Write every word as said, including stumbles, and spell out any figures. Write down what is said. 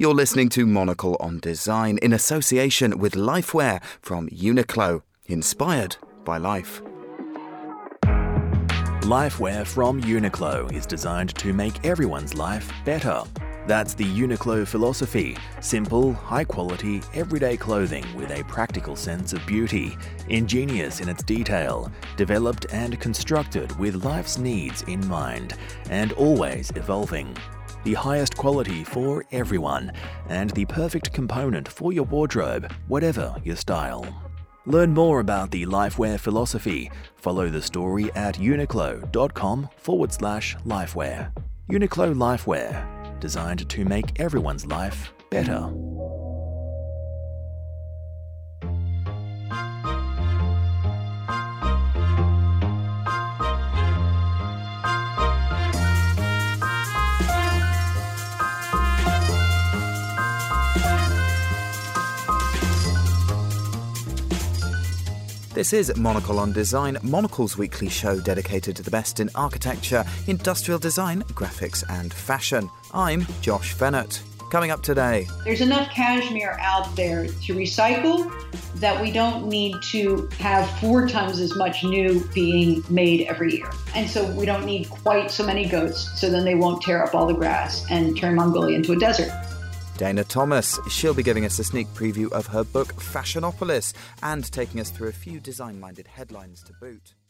You're listening to Monocle on Design in association with Lifewear from Uniqlo, inspired by life. Lifewear from Uniqlo is designed to make everyone's life better. That's the Uniqlo philosophy: simple, high-quality, everyday clothing with a practical sense of beauty, ingenious in its detail, developed and constructed with life's needs in mind, and always evolving. The highest quality for everyone, and the perfect component for your wardrobe, whatever your style. Learn more about the Lifewear philosophy. Follow the story at uniqlo.com forward slash lifewear. Uniqlo Lifewear, designed to make everyone's life better. This is Monocle on Design, Monocle's weekly show dedicated to the best in architecture, industrial design, graphics and fashion. I'm Josh Fennett. Coming up today. There's enough cashmere out there to recycle that we don't need to have four times as much new being made every year. And so we don't need quite so many goats, so then they won't tear up all the grass and turn Mongolia into a desert. Dana Thomas. She'll be giving us a sneak preview of her book Fashionopolis and taking us through a few design-minded headlines to boot.